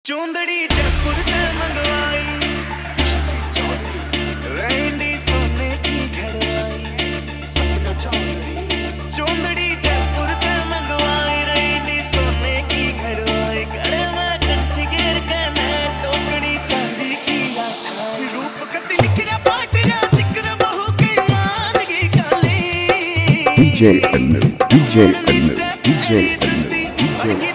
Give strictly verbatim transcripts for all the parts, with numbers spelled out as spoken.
चौंदड़ी जयपुर से मंगवाई, रैंडी सोने की घड़वाई। सपना चौंदड़ी चौंदड़ी जयपुर से मंगवाई, रैंडी सोने की घड़वाई। घड़े में कंठी घेर के मैं टोकड़ी चांदी की आखाई। रूप कति निखरा पाटिया चिकन बहू के मान की काली। DJ Annu, DJ Annu, DJ Annu, DJ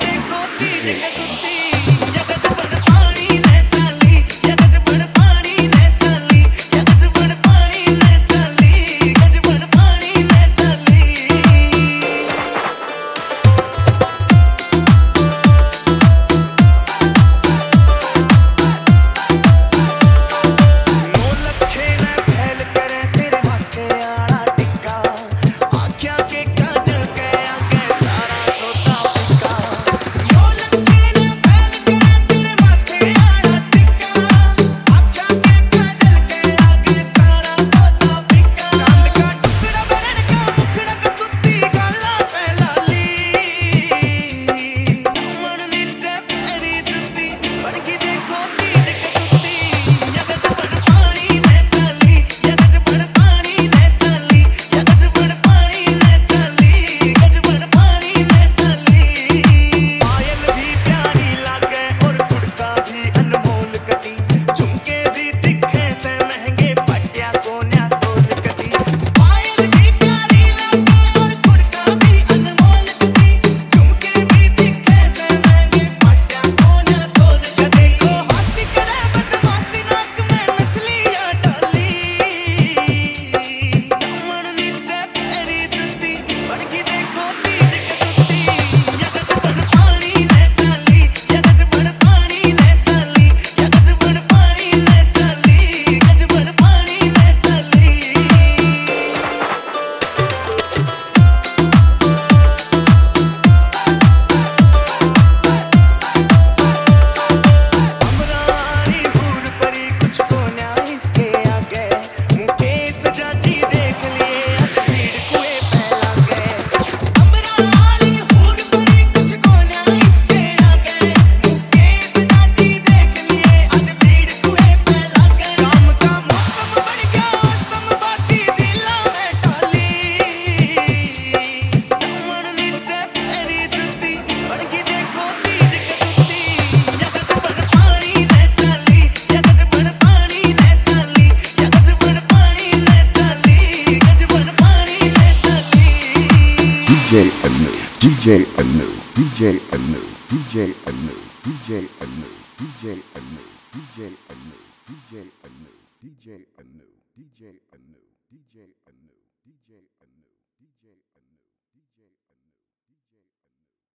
DJ Annu, DJ Annu, DJ Annu, DJ Annu, DJ Annu, DJ Annu, DJ Annu, DJ Annu, DJ Annu, DJ Annu, DJ Annu, DJ Annu.